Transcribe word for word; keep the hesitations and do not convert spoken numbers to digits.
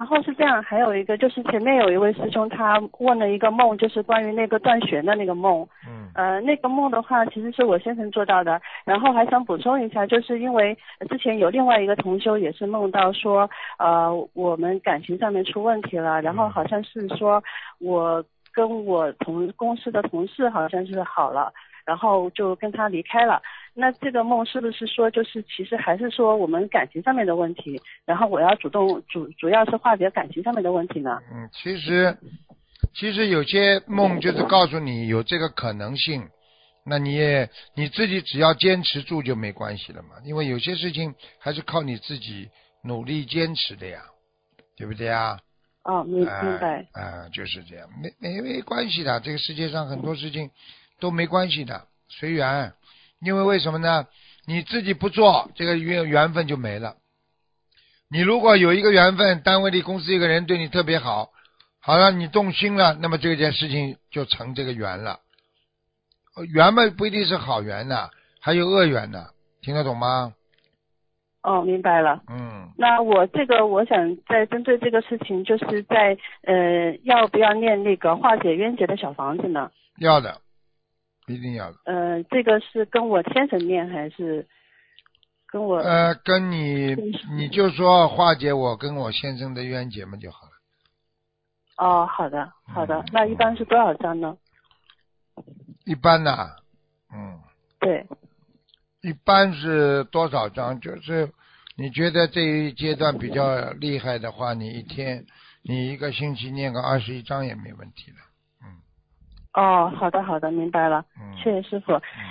后是这样，还有一个就是前面有一位师兄他问了一个梦，就是关于那个断弦的那个梦。 嗯。 呃，那个梦的话，其实是我先生做到的。然后还想补充一下，就是因为之前有另外一个同修也是梦到说，呃，我们感情上面出问题了，然后好像是说我跟我同公司的同事好像是好了，然后就跟他离开了。那这个梦是不是说，就是其实还是说我们感情上面的问题，然后我要主动主主要是化解感情上面的问题呢？ 嗯，其实其实有些梦就是告诉你有这个可能性，那你也你自己只要坚持住就没关系了嘛，因为有些事情还是靠你自己努力坚持的呀，对不对呀？ 哦，明明啊白。 啊，就是这样，没没没关系的，这个世界上很多事情都没关系的，随缘。因为为什么呢？你自己不做，这个缘缘分就没了。你如果有一个缘分，单位里公司一个人对你特别好，好了，你动心了，那么这件事情就成这个缘了。呃缘嘛不一定是好缘的，还有恶缘的，听得懂吗？ 哦，明白了。 嗯， 那我这个我想在针对这个事情，就是在呃要不要念那个化解冤结的小房子呢？ 要的，一定要的。 呃，这个是跟我先生念还是跟我？ 呃，跟你你就说化解我跟我先生的冤结嘛就好了。 哦，好的好的。 嗯， 那一般是多少张呢？ 一般呐，嗯， 对。 一般是多少张？就是你觉得这一阶段比较厉害的话，你一天你一个星期念个二十一章也没问题的。嗯哦，好的好的，明白了。 嗯。 谢谢师傅。 嗯